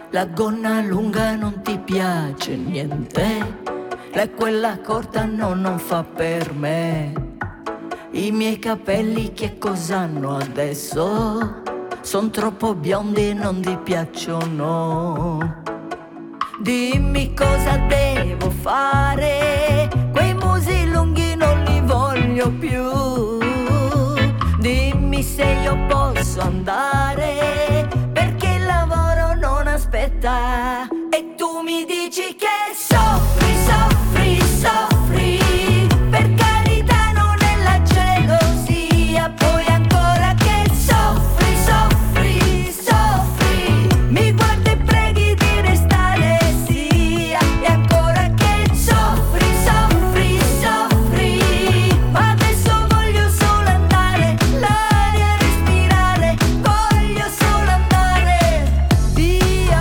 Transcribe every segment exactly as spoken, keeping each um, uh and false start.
La gonna lunga non ti piace niente, e quella corta no, non fa per me. I miei capelli che cos'hanno adesso? Son troppo biondi e non ti piacciono. Dimmi cosa devo fare, quei musi lunghi non li voglio più. Dimmi se io posso andare, perché il lavoro non aspetta. E tu mi dici che soffri, soffri, soffri, per carità non è la gelosia. Poi ancora che soffri, soffri, soffri, mi guardi e preghi di restare sia. E ancora che soffri, soffri, soffri, ma adesso voglio solo andare, l'aria respirare, voglio solo andare via.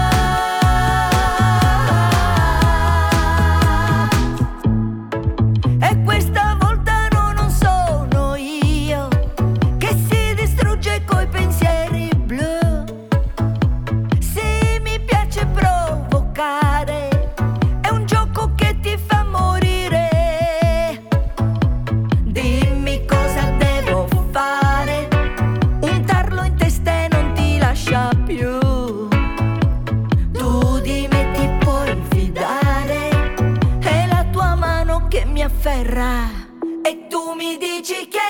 E questa volta no, non sono io che si distrugge coi pensieri blu. Sì, mi piace provocare, è un gioco che ti fa morire. Dimmi cosa devo fare, un tarlo in testa e non ti lascia più. Tu di me ti puoi fidare, è la tua mano che mi afferra. E tu mi dici che